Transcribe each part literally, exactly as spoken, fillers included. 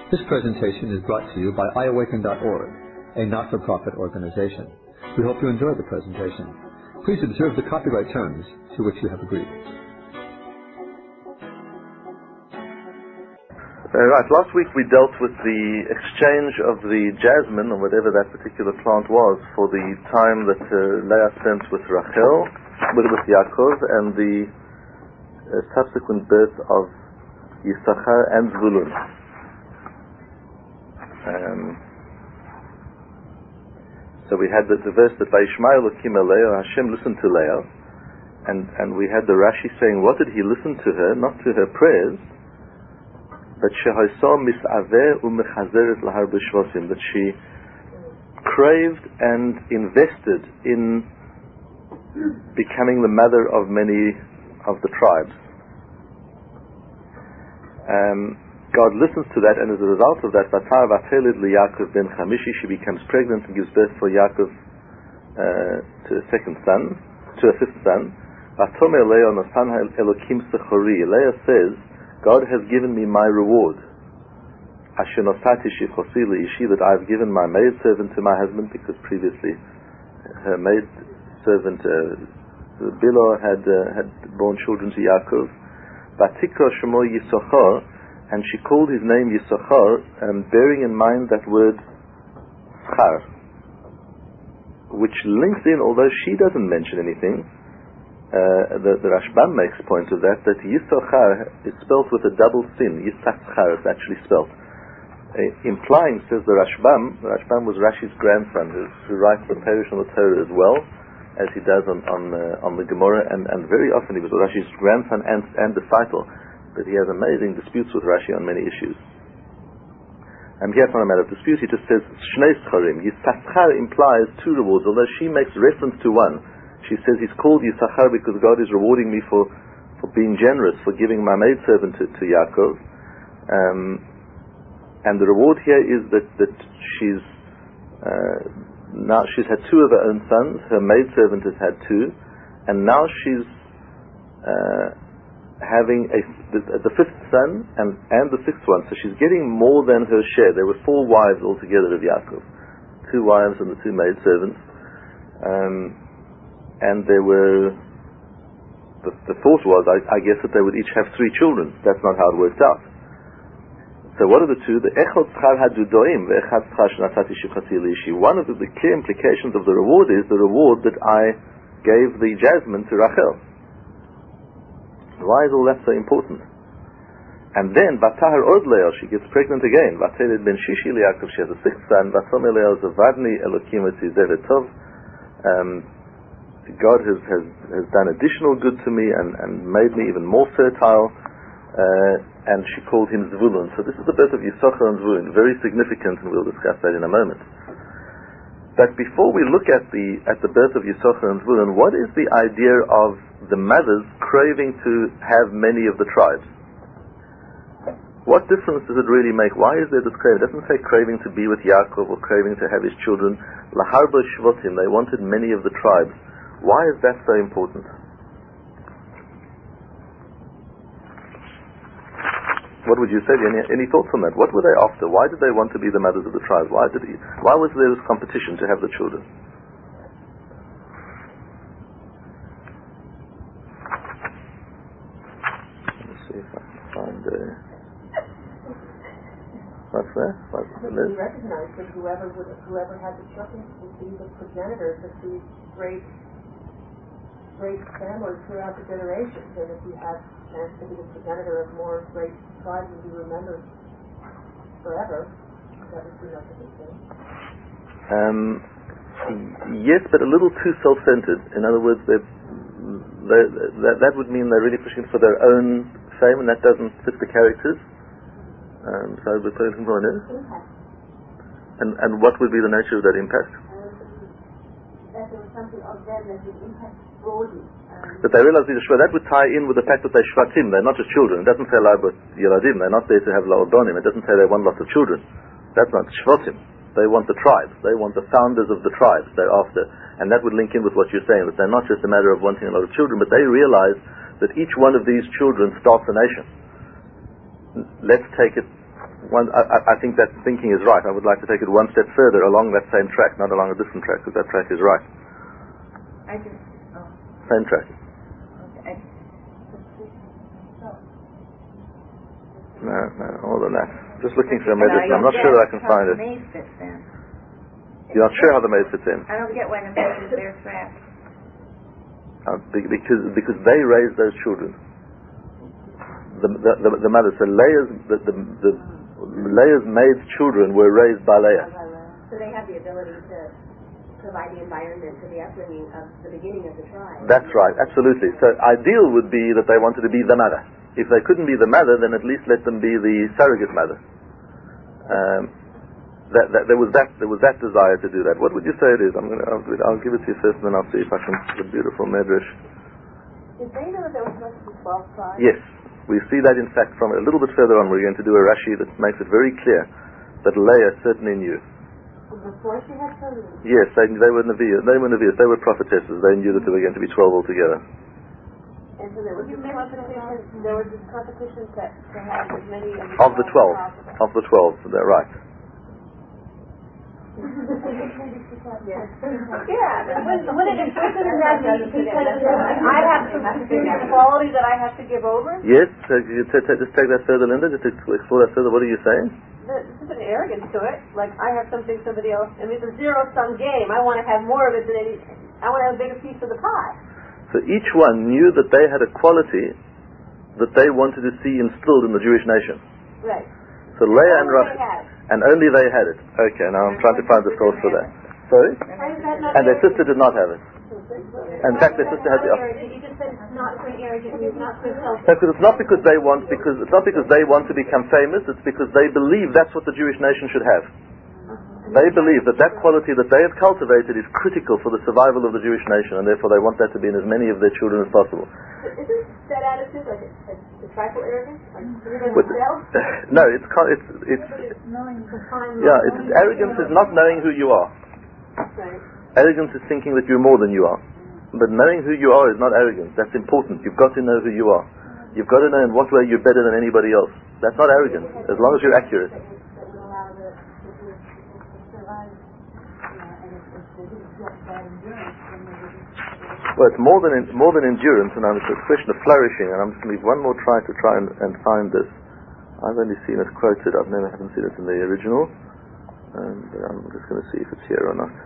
This presentation is brought to you by i awaken dot org, a not-for-profit organization. We hope you enjoy the presentation. Please observe the copyright terms to which you have agreed. Uh, right, last week we dealt with the exchange of the jasmine, or whatever that particular plant was, for the time that uh, Leah spent with Rachel, with, with Yaakov, and the uh, subsequent birth of Yisachar and Zvulun. Um, so we had the, the verse that Vayishma Elokim el Leah, Hashem listened to Leah, and, and we had the Rashi saying, what did he listen to her? Not to her prayers, but Shehoso mis'aveh u'mechazeret lahar b'shvosim, that she craved and invested in becoming the mother of many of the tribes. Um, God listens to that, and as a result of that, Vatar vatelid liYaakov ben Chamishi, she becomes pregnant and gives birth for Yaakov uh, to a second son, to a fifth son. Vatomer Leah nosan Elokim sechori. Leah says, God has given me my reward. Asher nosati shichosi liishi, that I've given my maidservant to my husband, because previously her maidservant uh, Bilo had uh, had born children to Yaakov. Vatikra shemo Yisachar, and she called his name Yisachar, um, bearing in mind that word schar, which links in, although she doesn't mention anything, uh, the, the Rashbam makes point of that, that Yisachar is spelt with a double sin. Yisachar is actually spelt. Uh, implying, says the Rashbam, the Rashbam was Rashi's grandson, who, who writes the Perush on the Torah as well, as he does on on, uh, on the Gemara, and, and very often he was Rashi's grandson and, and disciple. But he has amazing disputes with Rashi on many issues. And here it's not a matter of dispute, he just says, Shnei Scharim. Yisachar implies two rewards, although she makes reference to one. She says he's called Yisachar because God is rewarding me for, for being generous, for giving my maidservant to, to Yaakov. Um, and the reward here is that, that she's, uh, now she's had two of her own sons, her maidservant has had two, and now she's, uh, having a, the, the fifth son and, and the sixth one, so she's getting more than her share. There were four wives altogether of Yaakov, two wives and the two maidservants, um, and there were, the, the thought was, I, I guess, that they would each have three children. That's not how it worked out. So what are the two? The echad schar hadudoim, the echad schar shnatati shichati liishi. One of the, the clear implications of the reward is the reward that I gave the jasmine to Rachel. Why is all that so important? And then, Vatahar od Leah, she gets pregnant again. Vatelid ben Shishi liYaakov, she has a sixth son. Vatom Leah zavadni Elokim etzizevet tov. God has, has has done additional good to me and, and made me even more fertile. Uh, and she called him Zvulun. So this is the birth of Yisachar and Zvulun, very significant, and we'll discuss that in a moment. But before we look at the at the birth of Yisachar and Zvulun, what is the idea of the mothers craving to have many of the tribes? What difference does it really make? Why is there this craving? It doesn't say craving to be with Yaakov or craving to have his children. Laharba shvotim, they wanted many of the tribes. Why is that so important? What would you say? Any, any thoughts on that? What were they after? Why did they want to be the mothers of the tribes? Why did he, why was there this competition to have the children? Let's see if I can find a... What's that? What's it would be recognized that whoever would, whoever had the children would be the progenitors of these great, great families throughout the generations. And if you have chance to be the progenitor of more great tribes and be remembered forever, that would be not a good thing. Um, yes, but a little too self-centered. In other words, they, they, that, that would mean they're really pushing for their own fame, and that doesn't fit the characters. Um, so we're putting from it. And and what would be the nature of that impact? That there was something of them that would impact broadly. That they realize that would tie in with the fact that they're shvatim, they're not just children. It doesn't say la'abot yeladim, they're not there to have la'odonim. It doesn't say they want lots of children. That's not shvatim. They want the tribes. They want the founders of the tribes they're after. And that would link in with what you're saying, that they're not just a matter of wanting a lot of children, but they realize that each one of these children starts a nation. Let's take it one, I, I think that thinking is right. I would like to take it one step further along that same track, not along a different track, because that track is right. I just, oh. Same track. Okay. No, no, more than that. Just looking for a medicine. I'm not sure that I can find it. Maze fits in. You're not sure how the maze fits in? I don't get why the maze is there strapped. Uh, because because they raised those children. The the, the, the mother. So Leah's the, the, the Leah's maid's children were raised by Leah. So they have the ability to provide the environment for the upbringing of the beginning of the tribe. That's right, absolutely. So ideal would be that they wanted to be the mother. If they couldn't be the mother, then at least let them be the surrogate mother. Um, that, that, there was that there was that desire to do that. What would you say it is? I'm gonna I'll, I'll give it to you first, and then I'll see if I can. The beautiful medrash. Did they know that there was supposed to be twelve tribes? Yes, we see that in fact from a little bit further on. We're going to do a Rashi that makes it very clear that Leah certainly knew. Before she had children? Yes, they, they were Nevi'ah. They were Nevi'ah. They were prophetesses. They knew that there were going to be twelve altogether. And so there was this competition, there was this competition to, to have as many of the twelve. Of the twelve, they're right. yeah. Yeah, would it implicit in that because I have the quality that I have to give over? Yes, so you t- t- just take that further, Linda, just explore that further. What are you saying? There's an arrogance to it. Like, I have something somebody else, I mean, it's a zero-sum game. I want to have more of it than any, I want to have a bigger piece of the pie. So each one knew that they had a quality that they wanted to see instilled in the Jewish nation. Right. So Leah and Only Rachel, they had. and only they had it. Okay, now I'm trying to find the source for that. Sorry? And their sister did not have it. In fact, their sister had the opposite. You just said it's not for arrogant, it's not for self. Because it's not because they want, because it's not because they want to become famous. It's because they believe that's what the Jewish nation should have. They believe that that quality that they have cultivated is critical for the survival of the Jewish nation, and therefore they want that to be in as many of their children as possible. Isn't that attitude like a, a, a trifle arrogant? Like But, no, it's it's it's yeah. It's, arrogance is not knowing who you are. Arrogance is thinking that you're more than you are. But knowing who you are is not arrogance. That's important. You've got to know who you are. You've got to know in what way you're better than anybody else. That's not arrogance, as long as you're accurate. Well, it's more than in, more than endurance, and it's a question of flourishing. And I'm just going to leave one more try to try and, and find this. I've only seen it quoted. I've never haven't seen it in the original, and I'm just going to see if it's here or not.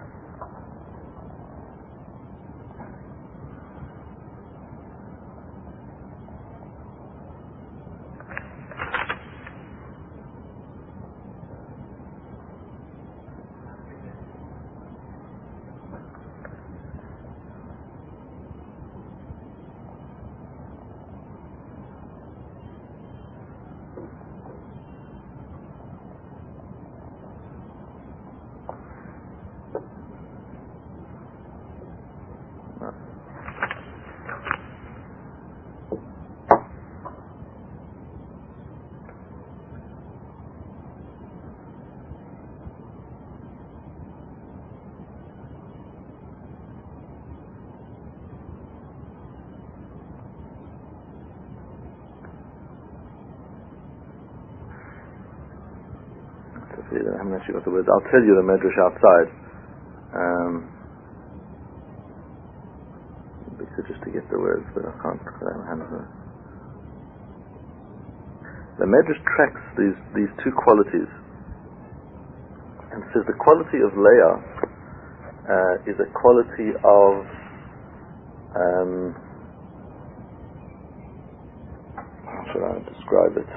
I haven't actually got the words. I'll tell you the medrash outside. Um, because just to get the words, but I can't. I don't have them. The medrash tracks these these two qualities, and says the quality of Leah uh, is a quality of um, how should I describe it?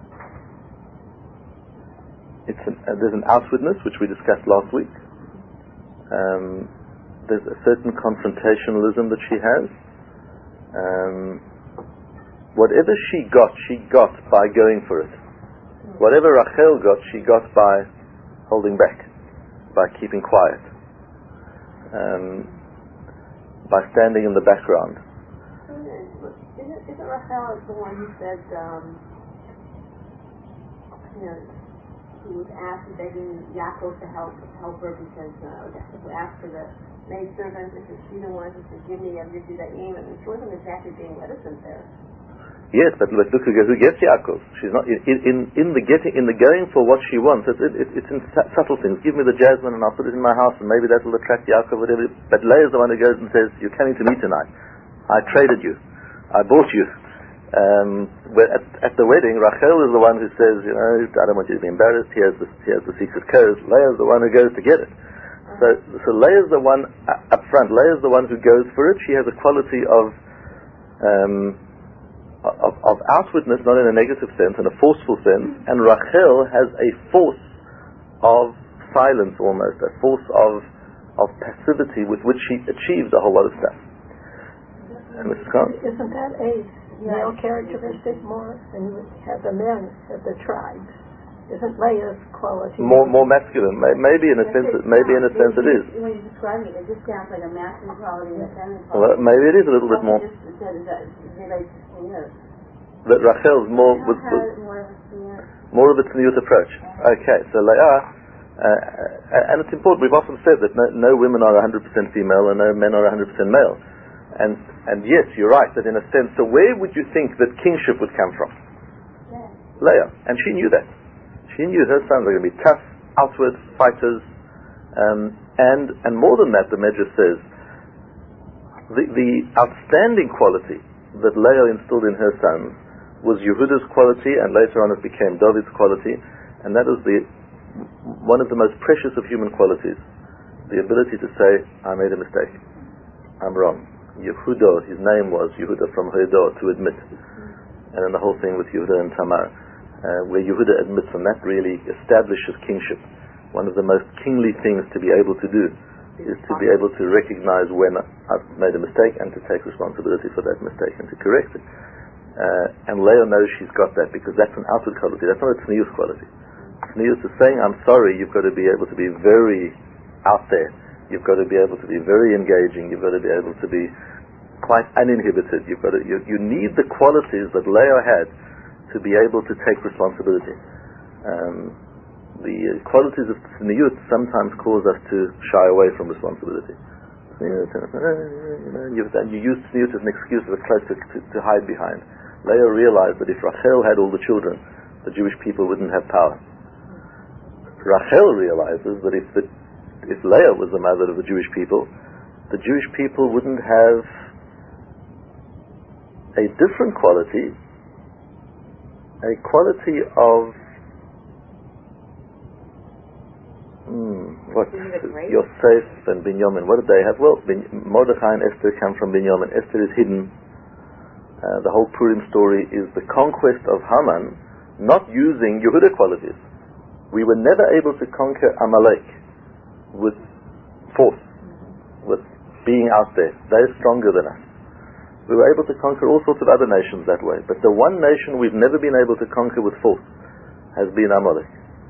It's an, uh, there's an outwardness, which we discussed last week. Um, there's a certain confrontationalism that she has. Um, whatever she got, she got by going for it. Whatever Rachel got, she got by holding back, by keeping quiet, um, by standing in the background. Isn't, isn't Rachel the one who said, um, you know, who was asked begging Yaakov to help help her because uh, who asked for the maid servant, and she the one who said, "Give me, I'll give you that name." I mean, she wasn't exactly being reticent there. Yes, but look, look who, who gets Yaakov. She's not in, in in the getting in the going for what she wants. It, it, it's in subtle things. Give me the jasmine and I'll put it in my house, and maybe that will attract Yaakov. Whatever. But Leah is the one who goes and says, "You're coming to me tonight. I traded you. I bought you." Um, at, at the wedding, Rachel is the one who says, "You know, I don't want you to be embarrassed. Here's the here's the secret code." Leah is the one who goes to get it. So, so Leah is the one uh, up front. Leah is the one who goes for it. She has a quality of. Um, Of, of outwardness, not in a negative sense, in a forceful sense, and Rachel has a force of silence almost, a force of of passivity with which she achieves a whole lot of stuff. And Missus Khan? Isn't that a male characteristic more? And you have the men of the tribes. Isn't Leah's quality more more masculine? Maybe in a sense, maybe in a sense it is. When you describe it, it just sounds like a masculine quality and a feminine Well, quality. maybe it is a little bit more. That Rachel's more with, with more of a tzniut approach. Okay, so Leah, uh, and it's important. We've often said that no, no women are one hundred percent female and no men are one hundred percent male. And and yes, you're right that in a sense. So where would you think that kingship would come from? Leah, and she knew that. She knew her sons are going to be tough, outward fighters, um, and and more than that, the Medrash says the the outstanding quality that Leah instilled in her sons was Yehuda's quality, and later on it became David's quality, and that is the one of the most precious of human qualities, the ability to say, I made a mistake, I'm wrong. Yehuda, his name was Yehuda from Hodah, to admit, and then the whole thing with Yehuda and Tamar, uh, where Yehuda admits, and that really establishes kingship. One of the most kingly things to be able to do is to be able to recognize when I've made a mistake and to take responsibility for that mistake and to correct it. Uh, and Leah knows she's got that because that's an outward quality. That's not a tznius quality. Tznius is saying, I'm sorry, you've got to be able to be very out there. You've got to be able to be very engaging. You've got to be able to be quite uninhibited. You've got to, you, you need the qualities that Leah had to be able to take responsibility. Um, the qualities of tzniut sometimes cause us to shy away from responsibility. You know, you, and you use tzniut as an excuse, as a cloak to, to, to hide behind. Leah realized that if Rachel had all the children, the Jewish people wouldn't have power. Rachel realizes that if the, if Leah was the mother of the Jewish people, the Jewish people wouldn't have a different quality, a quality of Hmm, what? Yosef and Binyamin. What did they have? Well, Bin- Mordechai and Esther come from Binyamin. Esther is hidden. Uh, the whole Purim story is the conquest of Haman, not using Yehuda qualities. We were never able to conquer Amalek with force, with being out there. They're stronger than us. We were able to conquer all sorts of other nations that way. But the one nation we've never been able to conquer with force has been Amalek.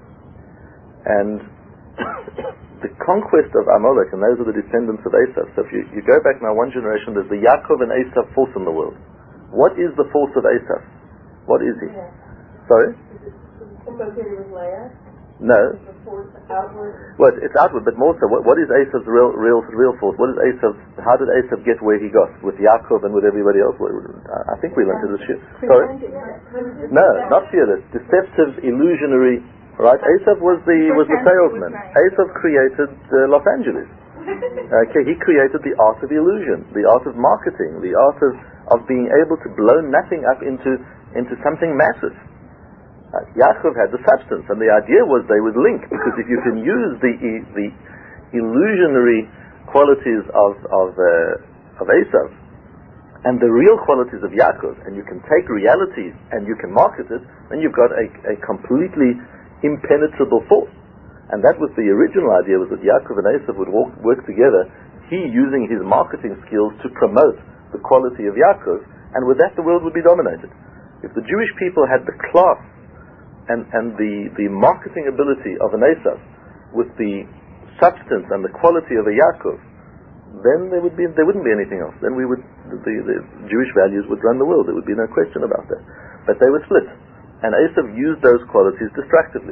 And the conquest of Amalek, and those are the descendants of Esav. So if you, you go back now one generation, there's the Yaakov and Esav force in the world. What is the force of Esav? What is he? Yeah. Sorry? Is it associated with Leah? No. The force outward? Well, it's outward, but more so, what, what is Esav's real, real, real force? What is Esav? How did Esav get where he got with Yaakov and with everybody else? I think we learned this shit. Sorry? No, not fearless. Deceptive, illusionary. Right? Esav was the was the salesman. Esav created uh, Los Angeles. Okay, he created the art of illusion, the art of marketing, the art of, of being able to blow nothing up into into something massive. Uh, Yaakov had the substance, and the idea was they would link, because if you can use the the illusionary qualities of of uh, of Esav and the real qualities of Yaakov, and you can take reality and you can market it, then you've got a, a completely impenetrable force. And that was the original idea, was that Yaakov and Esav would walk, work together, he using his marketing skills to promote the quality of Yaakov, and with that the world would be dominated. If the Jewish people had the class and, and the, the marketing ability of an Esav with the substance and the quality of a Yaakov, then there would be there wouldn't be anything else. Then we would the, the Jewish values would run the world. There would be no question about that. But they were split. And Esav used those qualities destructively.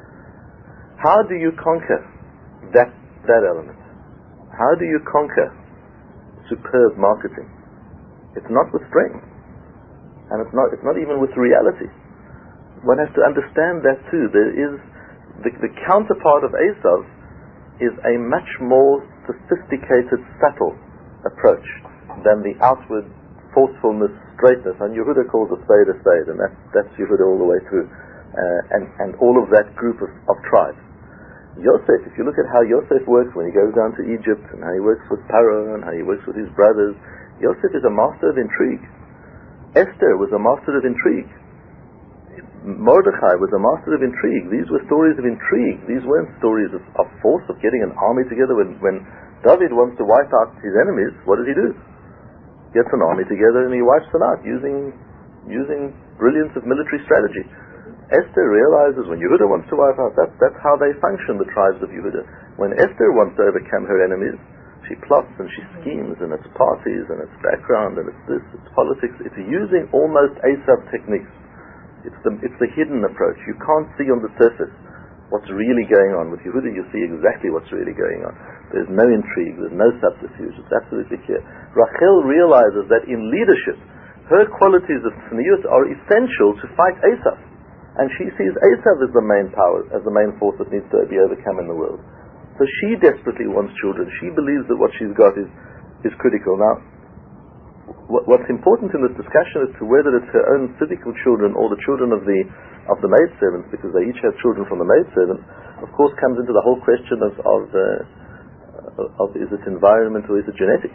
How do you conquer that that element? How do you conquer superb marketing? It's not with strength. And it's not, it's not even with reality. One has to understand that too. There is, the, the counterpart of Esav is a much more sophisticated, subtle approach than the outward forcefulness, straightness. And Yehuda calls a spade a spade, and that's, that's Yehuda all the way through. Uh, and, and all of that group of, of tribes. Yosef, if you look at how Yosef works when he goes down to Egypt, and how he works with Paro, and how he works with his brothers, Yosef is a master of intrigue. Esther was a master of intrigue. Mordechai was a master of intrigue. These were stories of intrigue. These weren't stories of, of force, of getting an army together. When, when David wants to wipe out his enemies, what does he do? Gets an army together and he wipes them out using, using brilliance of military strategy. Esther realizes when Yehuda wants to wipe out, that's, that's how they function, the tribes of Yehuda. When Esther wants to overcome her enemies, she plots and she schemes, and it's parties, and it's background, and it's this, it's politics. It's using almost Esav techniques. It's the, it's the hidden approach. You can't see on the surface what's really going on. With Yehuda, you see exactly what's really going on. There's no intrigue, there's no subterfuge. It's absolutely clear. Rachel realizes that in leadership, her qualities of tzniut are essential to fight Esav. And she sees Esav as the main power, as the main force that needs to be overcome in the world. So she desperately wants children. She believes that what she's got is, is critical. Now, what, what's important in this discussion as to whether it's her own physical children or the children of the of the maidservants, because they each have children from the maidservants, of course comes into the whole question of of, uh, of is it environment or is it genetic?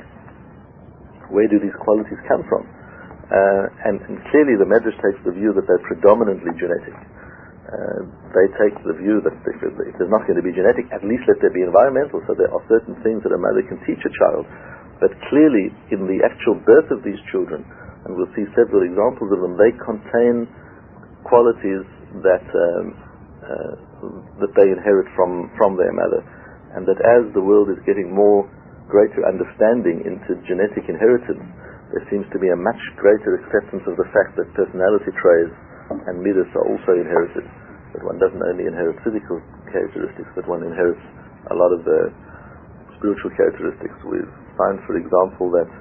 Where do these qualities come from? Uh, and, and clearly the Medrash takes the view that they're predominantly genetic. Uh, they take the view that if, if there's not going to be genetic, at least let there be environmental. So there are certain things that a mother can teach a child. But clearly in the actual birth of these children, and we'll see several examples of them, they contain qualities that um, uh, that they inherit from, from their mother. And that as the world is getting more greater understanding into genetic inheritance, there seems to be a much greater acceptance of the fact that personality traits and midas are also inherited. That one doesn't only inherit physical characteristics, but one inherits a lot of the spiritual characteristics. We find, for example, that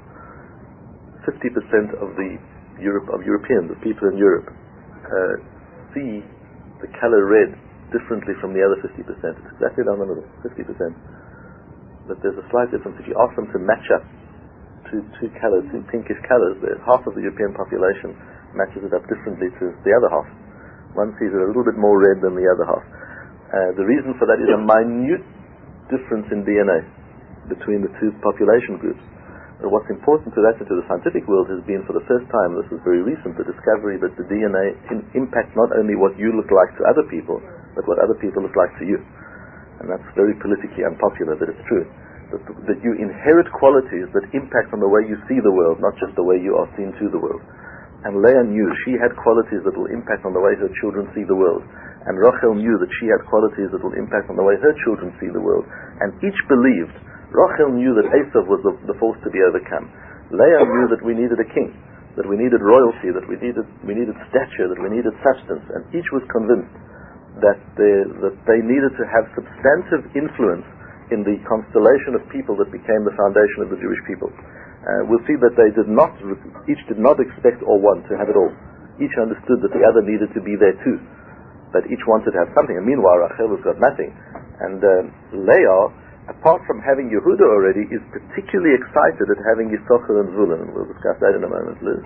fifty percent of the Europe of Europeans, the people in Europe, uh, see the color red differently from the other fifty percent. It's exactly down the middle, fifty percent. But there's a slight difference. If you ask them to match up two, two colors, two pinkish colors, there's half of the European population matches it up differently to the other half. One sees it a little bit more red than the other half. Uh, the reason for that is a minute difference in D N A between the two population groups. But what's important to that and to the scientific world has been, for the first time, this is very recent, the discovery that the D N A in, impacts not only what you look like to other people, but what other people look like to you. And that's very politically unpopular, but it's true. That, that you inherit qualities that impact on the way you see the world, not just the way you are seen to the world. And Leah knew she had qualities that will impact on the way her children see the world. And Rachel knew that she had qualities that will impact on the way her children see the world. And each believed. Rachel knew that Esav was the, the force to be overcome. Leah knew that we needed a king, that we needed royalty, that we needed we needed stature, that we needed substance. And each was convinced that they, that they needed to have substantive influence in the constellation of people that became the foundation of the Jewish people. Uh, we'll see that they did not, each did not expect or want to have it all. Each understood that the other needed to be there too. But each wanted to have something. And meanwhile, Rachel has got nothing. And uh, Leah, apart from having Yehuda already, is particularly excited at having Yisachar and Zvulun. And we'll discuss that in a moment, Liz.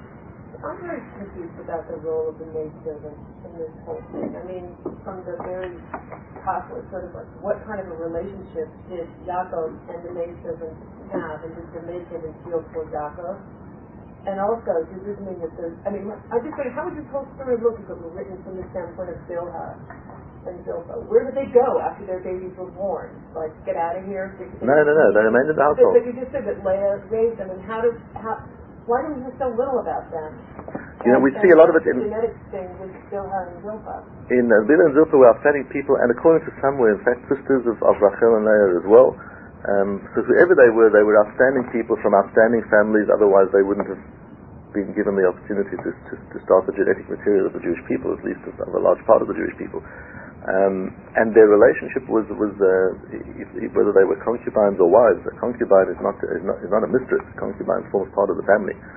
I'm very confused about the role of the maidservant in this whole thing. I mean, from the very top, was sort of like, what kind of a relationship did Yaakov and the maidservant have, and did the maidservant feel for Yaakov? And also, does this mean that there's, I mean, I just wondered, how would this whole story look if it were written from the standpoint of Bilhah and Zilpah? Where did they go after their babies were born? Like, get out of here? No, no, no, they remained in the household. But you just said that Leah raised them, and how does, how, why do we hear so little about them? You know, we and, see a lot of it in the genetic thing with Bilhah and Zilpah. In uh, Bilhah and Zilpah were outstanding people, and according to some were in fact sisters of, of Rachel and Leah as well. Um, so whoever they were, they were outstanding people from outstanding families, otherwise they wouldn't have been given the opportunity to, to, to start the genetic material of the Jewish people, at least of a large part of the Jewish people. Um, and their relationship was, was uh, if, if, whether they were concubines or wives. A concubine is not, is not, is not a mistress. A concubine forms part of the family.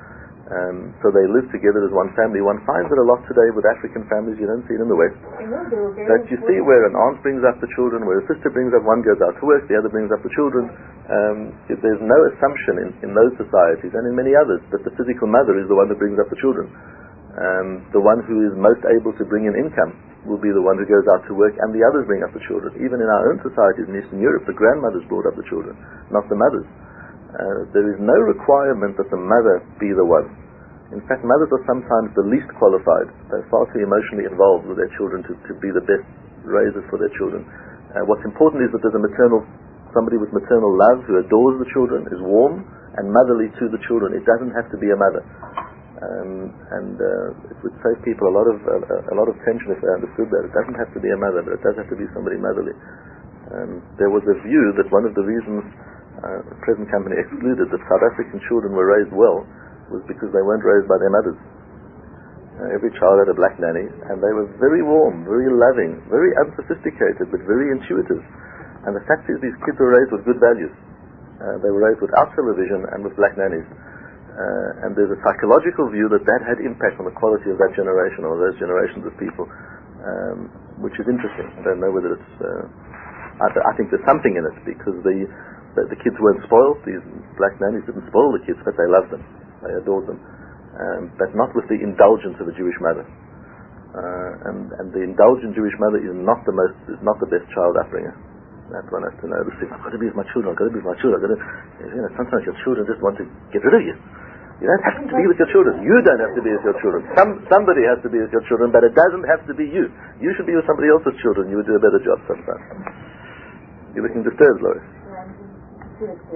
Um, so they live together as one family. One finds it a lot today with African families. You don't see it in the West. But you see where an aunt brings up the children, where a sister brings up, one goes out to work, the other brings up the children. Um, there's no assumption in, in those societies and in many others that the physical mother is the one that brings up the children. Um, the one who is most able to bring in income will be the one who goes out to work, and the others bring up the children. Even in our own societies in Eastern Europe, the grandmothers brought up the children, not the mothers. Uh, there is no requirement that the mother be the one. In fact, mothers are sometimes the least qualified. They're far too emotionally involved with their children to, to be the best raisers for their children. Uh, what's important is that there's a maternal, somebody with maternal love who adores the children, is warm and motherly to the children. It doesn't have to be a mother. Um, and uh, it would save people a lot of uh, a lot of tension if they understood that. It doesn't have to be a mother, but it does have to be somebody motherly. Um, there was a view that one of the reasons Uh, the present company excluded that South African children were raised well was because they weren't raised by their mothers. Uh, every child had a black nanny, and they were very warm, very loving, very unsophisticated, but very intuitive. And the fact is, these kids were raised with good values. Uh, they were raised without television and with black nannies. Uh, and there's a psychological view that that had impact on the quality of that generation or those generations of people, um, which is interesting. I don't know whether it's... Uh, I, I think there's something in it, because the The, the kids weren't spoiled. These black nannies didn't spoil the kids, but they loved them. They adored them. Um, but not with the indulgence of a Jewish mother. Uh, and, and the indulgent Jewish mother is not the most, is not the best child upbringer. That one has to know. This thing, I've got to be with my children. I've got to be with my children. I've got to, you know, sometimes your children just want to get rid of you. You don't have to be with your children. You don't have to be with your children. Some somebody has to be with your children, but it doesn't have to be you. You should be with somebody else's children. You would do a better job sometimes. You're looking disturbed, Lois. Ready to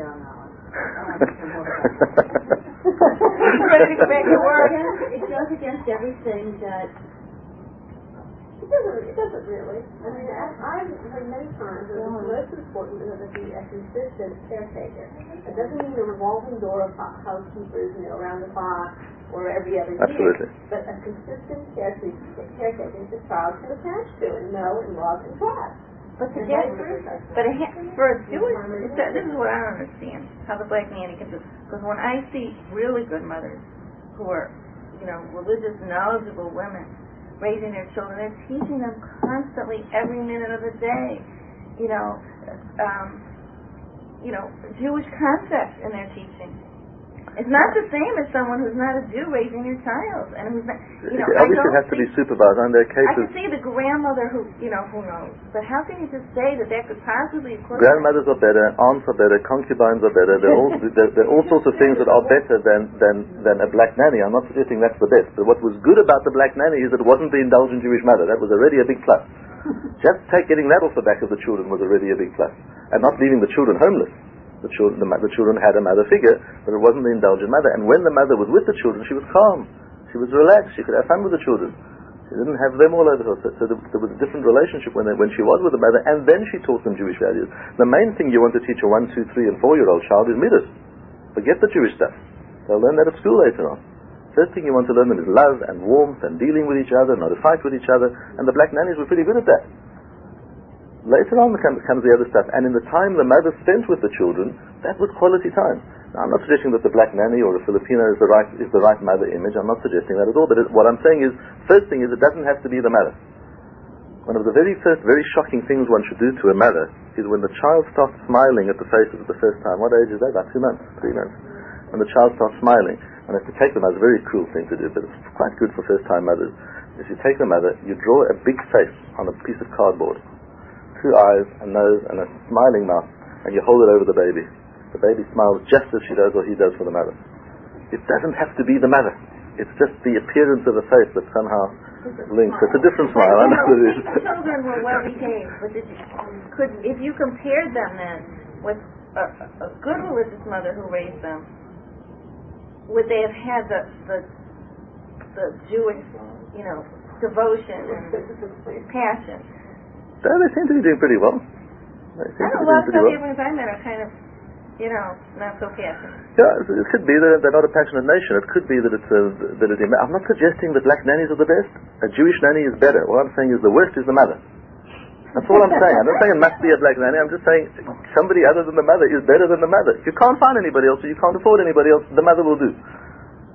go back to work. It goes against everything that... It doesn't, it doesn't really. I mean, I, I've heard many times that it's most important to be a consistent caretaker. It doesn't mean a revolving door of housekeepers, you know, around the clock or every other year. Absolutely. But a consistent caretaker, caretaker the child can attach to and know and love and trust. But to get, but a, for a Jewish, this is what I don't understand, how the black nanny can do. Because when I see really good mothers who are, you know, religious, knowledgeable women raising their children, they're teaching them constantly every minute of the day, you know, um, you know, Jewish concepts in their teaching. It's not the same as someone who's not a Jew raising their child, and who's not, you know. It obviously has to be supervised. And there are cases. I can see the grandmother who, you know, who knows. But how can you just say that that could possibly equate? Grandmothers are better, aunts are better, concubines are better. There are all there, there are all sorts of things that are better than, than than a black nanny. I'm not suggesting that's the best. But what was good about the black nanny is that it wasn't the indulgent Jewish mother. That was already a big plus. Just take getting that off the back of the children was already a big plus, and not leaving the children homeless. The children, the, the children had a mother figure, but it wasn't the indulgent mother. And when the mother was with the children, she was calm. She was relaxed. She could have fun with the children. She didn't have them all over her. So, so there, there was a different relationship when, they, when she was with the mother, and then she taught them Jewish values. The main thing you want to teach a one, two, three, and four-year-old child is midas. Forget the Jewish stuff. They'll learn that at school later on. First thing you want to learn them is love and warmth and dealing with each other, not to fight with each other. And the black nannies were pretty good at that. Later on comes, comes the other stuff, and in the time the mother spent with the children, that was quality time. Now, I'm not suggesting that the black nanny or a Filipino is the right is the right mother image. I'm not suggesting that at all. But it, what I'm saying is, first thing is, it doesn't have to be the mother. One of the very first, very shocking things one should do to a mother is when the child starts smiling at the faces for the first time. What age is that? About two months, three months. When the child starts smiling, and if you take them, that's a very cruel thing to do, but it's quite good for first-time mothers. If you take the mother, you draw a big face on a piece of cardboard. Two eyes, a nose, and a smiling mouth, and you hold it over the baby. The baby smiles just as she does or he does for the mother. It doesn't have to be the mother. It's just the appearance of a face that somehow links. It's a different smile. I know it is. Children were well behaved, but did you, could, if you compared them then with a, a good religious mother who raised them, would they have had the the, the Jewish, you know, devotion and passion? So they seem to be doing pretty well. They seem I to don't be know, doing pretty well. everyone's I met are kind of, you know, not so passionate. Yeah, it could be that they're not a passionate nation. It could be that it's a, that it, I'm not suggesting that black nannies are the best. A Jewish nanny is better. What I'm saying is the worst is the mother. That's all I'm saying. I'm not saying it must be a black nanny. I'm just saying somebody other than the mother is better than the mother. If you can't find anybody else or you can't afford anybody else, the mother will do.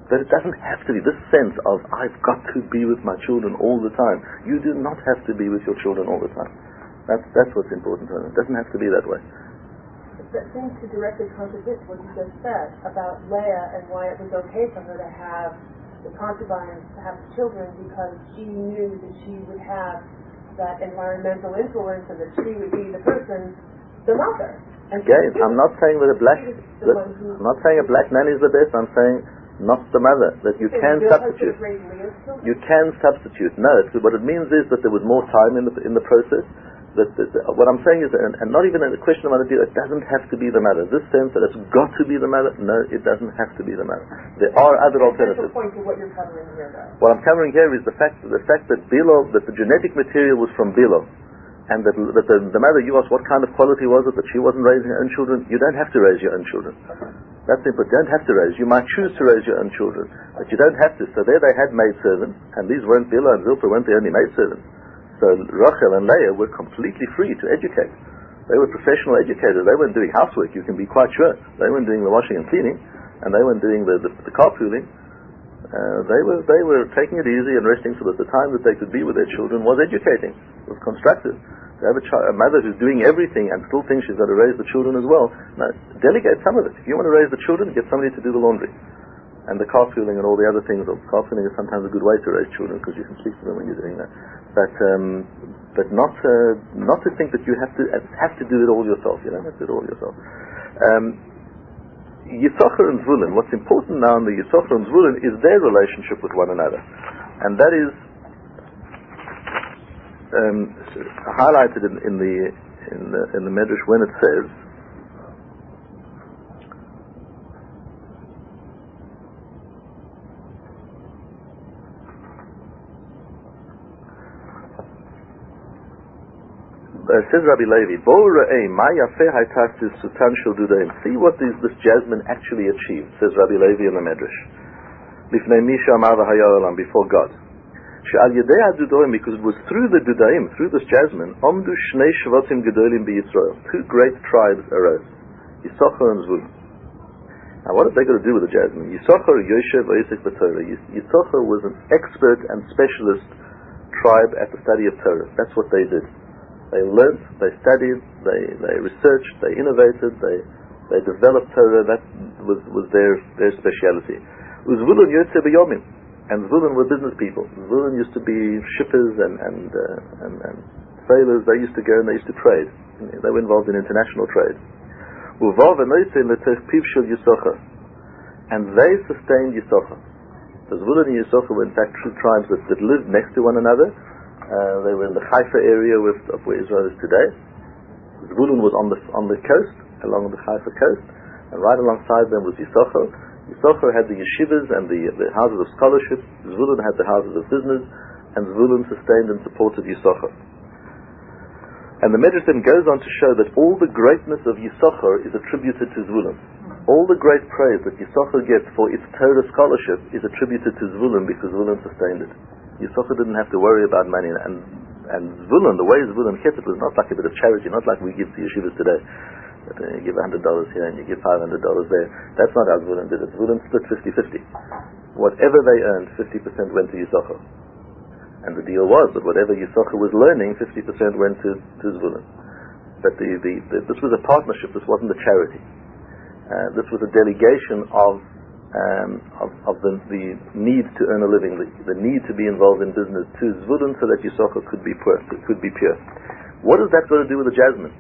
That it doesn't have to be this sense of, I've got to be with my children all the time. You do not have to be with your children all the time. That's, that's what's important to them. It doesn't have to be that way. That seems to directly contradict what you just said about Leah and why it was okay for her to have the concubines, to have children, because she knew that she would have that environmental influence and that she would be the person, the mother. And Again, I'm not saying that a black, that, I'm not saying a black nanny is the best. I'm saying not the mother. That you can substitute. You can substitute. No, it's, what it means is that there was more time in the in the process. That, that, that what I'm saying is, and, and not even a question of idea, it doesn't have to be the mother. This sense that it's got to be the mother, no, it doesn't have to be the mother. There are other alternatives. Point to what you're covering here, though. What I'm covering here is the fact the fact that Bilo, that the genetic material was from Bilo, and that, that the, the mother, you asked what kind of quality was it, that she wasn't raising her own children. You don't have to raise your own children. That's simple. You don't have to raise. You might choose to raise your own children, but you don't have to. So there they had maidservants, and these weren't Bilo and Zilpah weren't the only maidservants. So Rachel and Leah were completely free to educate. They were professional educators. They weren't doing housework, you can be quite sure. They weren't doing the washing and cleaning, and they weren't doing the, the, the carpooling. Uh, they were they were taking it easy and resting so that the time that they could be with their children was educating, was constructive. To have a, child, a mother who's doing everything and still thinks she's got to raise the children as well, no, delegate some of it. If you want to raise the children, get somebody to do the laundry. And the carpooling and all the other things. Carpooling is sometimes a good way to raise children because you can speak to them when you're doing that. But um, but not uh, not to think that you have to have to do it all yourself. You don't have to do it all yourself. Um, Yisachar and Zvulun. What's important now in the Yisachar and Zvulun is their relationship with one another, and that is um, highlighted in, in the in the in the Medrash when it says. Uh, says Rabbi Levi, see what is this jasmine actually achieved, says Rabbi Levi in the Medrash. Before God. Because it was through the Dudaim, through this jasmine, two great tribes arose, Yisachar and Zvulun. Now what have they got to do with the jasmine? Yisachar, Yoshev, Vayisek b'Torah. Yisachar was an expert and specialist tribe at the study of Torah. That's what they did. They learned, they studied, they, they researched, they innovated, they they developed Torah. That was, was their, their speciality. Zvulun Yotze b'Yomim, and Zvulun were business people. Zvulun used to be shippers and and, uh, and and sailors. They used to go and they used to trade. They were involved in international trade. Uvav v'Noisen l'Techpiv shel Yisachar, and they sustained Yisachar. So Zvulun and Yisachar were in fact two tribes that, that lived next to one another. Uh, they were in the Haifa area with, of where Israel is today. Zvulun was on the on the coast, along the Haifa coast, and right alongside them was Yisachar. Yisachar had the yeshivas and the, the houses of scholarship. Zvulun had the houses of business, and Zvulun sustained and supported Yisachar. And the Medrash then goes on to show that all the greatness of Yisachar is attributed to Zvulun. All the great praise that Yisachar gets for its Torah scholarship is attributed to Zvulun because Zvulun sustained it. Yisachar didn't have to worry about money, and and Zvulun, the way Zvulun kept it was not like a bit of charity, not like we give to yeshivas today. That, uh, you give one hundred dollars here and you give five hundred dollars there. That's not how Zvulun did it. Zvulun split fifty-fifty. Whatever they earned, fifty percent went to Yisachar. And the deal was that whatever Yisachar was learning, fifty percent went to, to Zvulun. But the, the, the, this was a partnership, this wasn't a charity. Uh, this was a delegation of Um, of, of the, the need to earn a living, the, the need to be involved in business to Zvulun so that Yisachar could be pure. Could be pure. What does that got to do with the jasmine?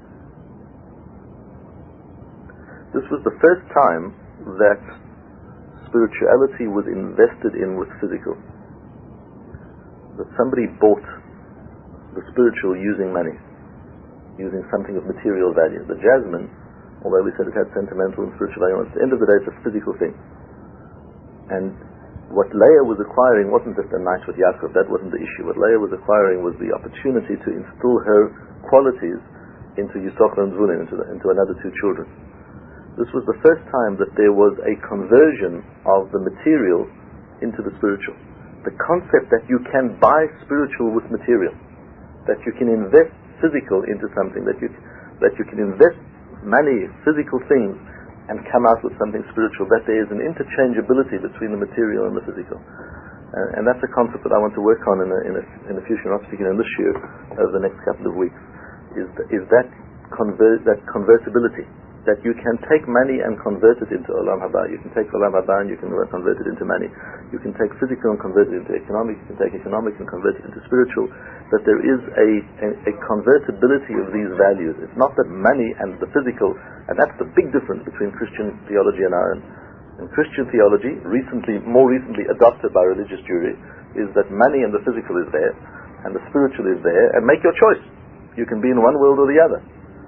This was the first time that spirituality was invested in with physical. That somebody bought the spiritual using money, using something of material value. The jasmine, although we said it had sentimental and spiritual value, at the end of the day it's a physical thing. And what Leah was acquiring wasn't just a night with Yaakov, that wasn't the issue. What Leah was acquiring was the opportunity to instill her qualities into Yisachar and Zvulun, into, the, into another two children. This was the first time that there was a conversion of the material into the spiritual. The concept that you can buy spiritual with material, that you can invest physical into something, that you that you can invest money, physical things, and come out with something spiritual, that there is an interchangeability between the material and the physical. Uh, and that's a concept that I want to work on in a, in a, in a future, not speaking in this year, over the next couple of weeks, is, th- is that, conver- that convertibility, that you can take money and convert it into Olam Haba. You can take Olam Haba and you can convert it into money. You can take physical and convert it into economic. You can take economic and convert it into spiritual. That there is a, a, a convertibility of these values. It's not that money and the physical, and that's the big difference between Christian theology and our own. In Christian theology, recently, more recently adopted by religious Jewry, is that money and the physical is there, and the spiritual is there, and make your choice. You can be in one world or the other.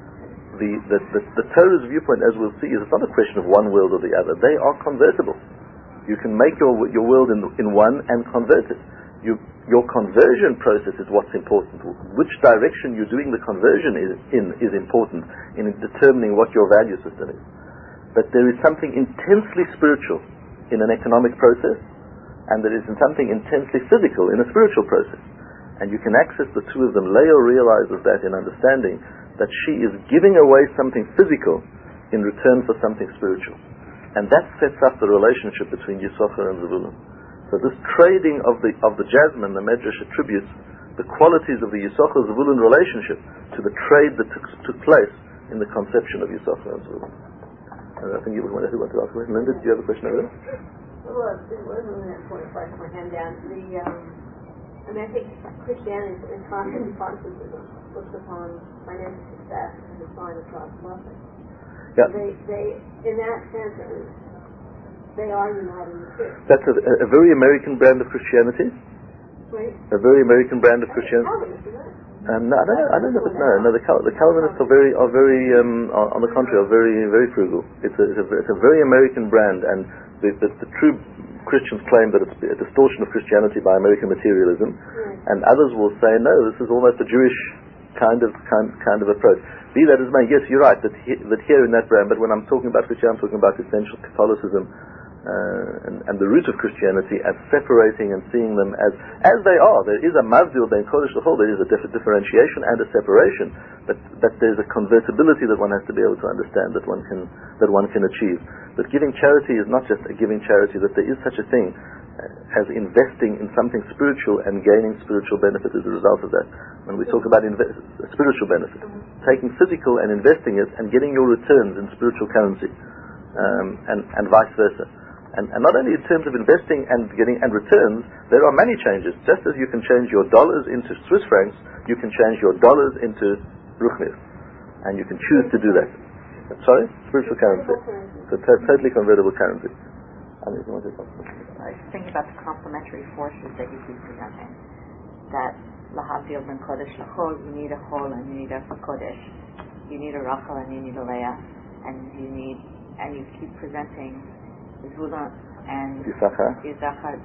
The, the, the, the Torah's viewpoint, as we'll see, is it's not a question of one world or the other. They are convertible. You can make your your world in in one and convert it. You, your conversion process is what's important. Which direction you're doing the conversion is, in is important in determining what your value system is. But there is something intensely spiritual in an economic process, and there is something intensely physical in a spiritual process. And you can access the two of them. Leah realizes that in understanding that she is giving away something physical in return for something spiritual. And that sets up the relationship between Yisachar and Zevulun. So this trading of the of the jasmine, the Medrash attributes the qualities of the Yisachar-Zevulun relationship to the trade that took, took place in the conception of Yisachar and Zevulun. And I think you wanted to ask a question. Linda, do you have a question over there? Well, it wasn't that point before I put my hand down. The, um, I mean, I think Christianity and Protestantism looks upon financial success as a sign of God's blessing. Yeah. So they, they, in that sense, I mean, they are uniting the two. That's a, a very American brand of Christianity. Right? A very American brand of Christianity. Calvinist, isn't it? Um, no, I don't know. I don't know if it's no. No, the, Cal- the Calvinists are very, are very, um, on, on the contrary, are very, very frugal. It's a, it's a, it's a very American brand, and the, the, the true Christians claim that it's a distortion of Christianity by American materialism, Right. and others will say no. This is almost a Jewish kind of kind kind of approach. Be that as may, yes, you're right that he, that here in that brand. But when I'm talking about Christianity, I'm talking about essential Catholicism. Uh, and, and the root of Christianity as separating and seeing them as as they are. There is a mavdil ben kodesh l'chol. There is a dif- differentiation and a separation, but but there's a convertibility that one has to be able to understand that one can that one can achieve. That giving charity is not just a giving charity. That there is such a thing as investing in something spiritual and gaining spiritual benefit as a result of that. When we talk about inve- spiritual benefit, taking physical and investing it and getting your returns in spiritual currency, um, and and vice versa. And, and not only in terms of investing and getting and returns, there are many changes. Just as you can change your dollars into Swiss francs, you can change your dollars into ruchnis, and you can choose to do that. Sorry, spiritual currency. It's a t- totally convertible currency. I mean, you want to say something? I was thinking about the complementary forces that you keep presenting. That lahavdil ben kodesh l'chol, you need a chol and you need a kodesh. You need a Rachel and you need a Leah, and you need and you keep presenting Zvulun and Yisachar. Yisachar.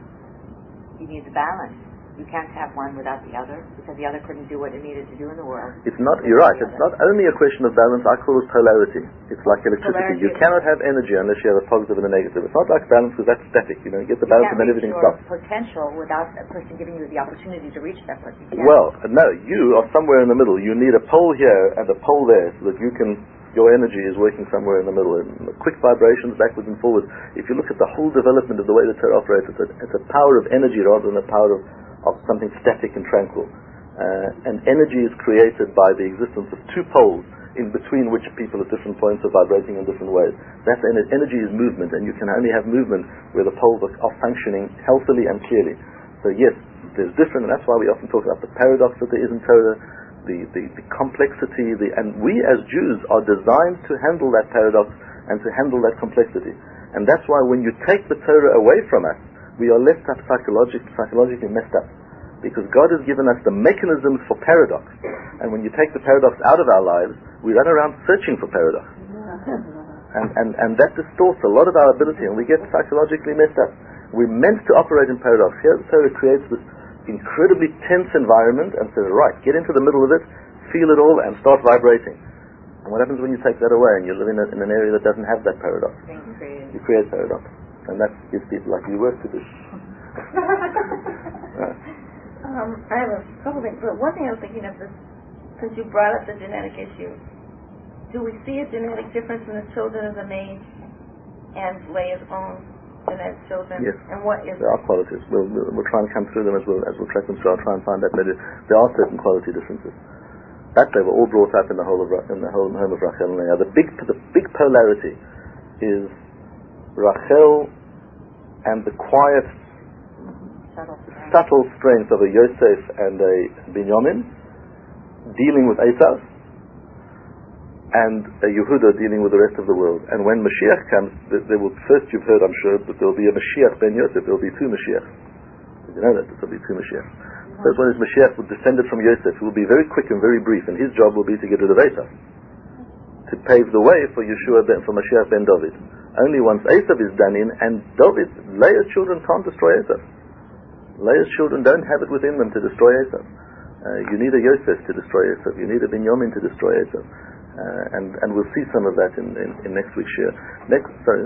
You need the balance. You can't have one without the other, because the other couldn't do what it needed to do in the world. It's not, you're right, it's not only a question of balance, I call it polarity. It's like electricity. Polarity. You cannot have energy unless you have a positive and a negative. It's not like balance because that's static. You know, you get the You balance can't and then reach everything your stops. potential without a person giving you the opportunity to reach that person. You can't. Well, no, you are somewhere in the middle. You need a pole here and a pole there so that you can, your energy is working somewhere in the middle. And quick vibrations backwards and forwards. If you look at the whole development of the way the Torah operates, it's a, it's a power of energy rather than a power of, of something static and tranquil. Uh, and energy is created by the existence of two poles in between which people at different points are vibrating in different ways. That's en- energy is movement, and you can only have movement where the poles are, are functioning healthily and clearly. So yes, there's different, and that's why we often talk about the paradox that there is in Torah, the, the, the complexity, the, and we as Jews are designed to handle that paradox and to handle that complexity. And that's why when you take the Torah away from us, we are left up psychologic, psychologically messed up. Because God has given us the mechanisms for paradox. And when you take the paradox out of our lives, we run around searching for paradox. And, and, and that distorts a lot of our ability, and we get psychologically messed up. We're meant to operate in paradox. Here the Torah creates this incredibly tense environment and says, right, get into the middle of it, feel it all, and start vibrating. And what happens when you take that away and you live in, a, in an area that doesn't have that paradox? You create paradox. And that gives people like you work to do. Right. Um, I have a couple things, but one thing I was thinking of is, since you brought up the genetic issue, do we see a genetic difference in the children of the maid and Leah's own genetic children? Yes. And what is there are qualities. We'll, we'll, we'll try and come through them as we'll, as we'll track them through. I'll try and find that later. There are certain quality differences. That they were all brought up in the whole of in the whole home of Rachel and Leah. The big the big polarity is Rachel and the quiet, Subtle. subtle strength of a Yosef and a Binyamin dealing with Esav, and a Yehuda dealing with the rest of the world. And when Mashiach comes, there will first you've heard, I'm sure, that there will be a Mashiach ben Yosef. There will be two Mashiachs. Did you know that? There will be two Mashiachs. First one is Mashiach, who descended from Yosef, who will be very quick and very brief, and his job will be to get rid of Esav, to pave the way for Yeshua ben, for Mashiach ben David. Only once Esav is done in, and David, Leah's children can't destroy Esav. Leah's children don't have it within them to destroy Esav. Uh, you need a Yosef to destroy Esav. You need a Binyamin to destroy Esav. Uh, and, and we'll see some of that in, in, in next week's year. Next, sorry.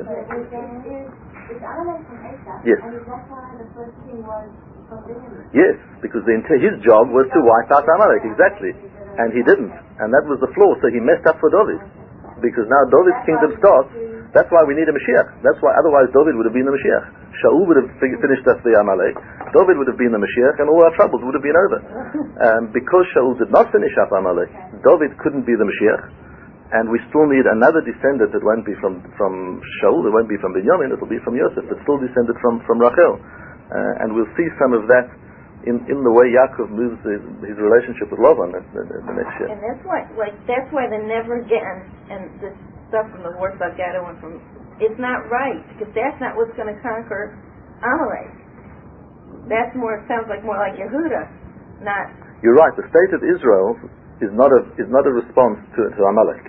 Is Amalek from Esav? Yes. And is that why the first king was from Binyamin? Yes, because the, his job was to wipe out Amalek, exactly. And he didn't. And that was the flaw, so he messed up for David. Because now David's kingdom starts. That's why we need a Mashiach. That's why otherwise David would have been the Mashiach. Shaul would have finished us the Amalek. David would have been the Mashiach, and all our troubles would have been over. Um, because Shaul did not finish up Amalek, David couldn't be the Mashiach. And we still need another descendant that won't be from, from Shaul, it won't be from Binyamin, it will be from Yosef, but still descended from, from Rachel. Uh, and we'll see some of that in, in the way Yaakov moves his, his relationship with Lavan the, the, the next year. And that's why, like, that's why the never again, and this stuff from the words about Gadol and from, it's not right, because that's not what's going to conquer Amalek. That's more, it sounds like more like Yehuda, not... You're right, the state of Israel is not a, is not a response to, to Amalek.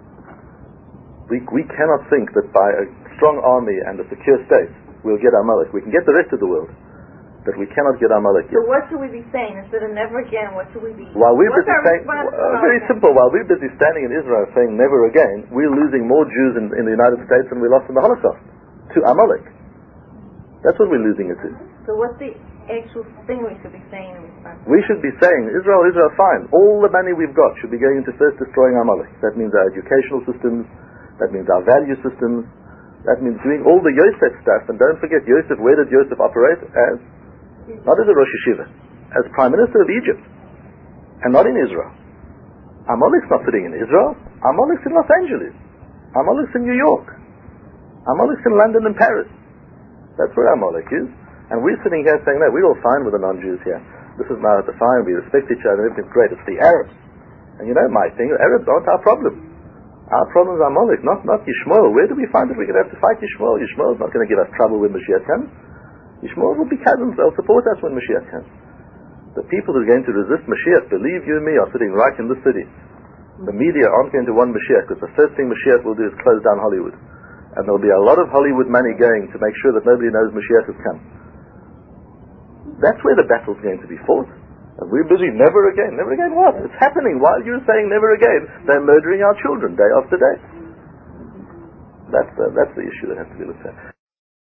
We, we cannot think that by a strong army and a secure state we'll get Amalek. We can get the rest of the world, but we cannot get Amalek yet. So what should we be saying instead of never again? What should we be? While we're What's busy our saying, response to uh, very Amalek? simple. While we're busy standing in Israel saying never again, we're losing more Jews in, in the United States than we lost in the Holocaust to Amalek. That's what we're losing it to. So what's the actual thing we should be saying in response? We should be saying, Israel, Israel, fine. All the money we've got should be going into first destroying Amalek. That means our educational systems. That means our value systems. That means doing all the Yosef stuff. And don't forget, Yosef, where did Yosef operate? As, not as a Rosh Yeshiva, as Prime Minister of Egypt. And not in Israel. Amalek's not sitting in Israel. Amalek's in Los Angeles. Amalek's in New York. Amalek's in London and Paris. That's where Amalek is. And we're sitting here saying, no, we're all fine with the non-Jews here. This is now the fine, we respect each other, everything's great. It's the Arabs. And you know my thing, the Arabs aren't our problem. Our problem is Amalek, not, not Yishmael. Where do we find that we're going to have to fight Yishmael? Yishmael's not going to give us trouble when Mashiach comes. Yishmael will be cousins, they'll support us when Mashiach comes. The people who are going to resist Mashiach, believe you and me, are sitting right in the city. The media aren't going to want Mashiach, because the first thing Mashiach will do is close down Hollywood. And there'll be a lot of Hollywood money going to make sure that nobody knows Mashiach has come. That's where the battle's going to be fought. And we're busy, never again. Never again what? It's happening. While you're saying never again, they're murdering our children day after day. That's the, that's the issue that has to be looked at.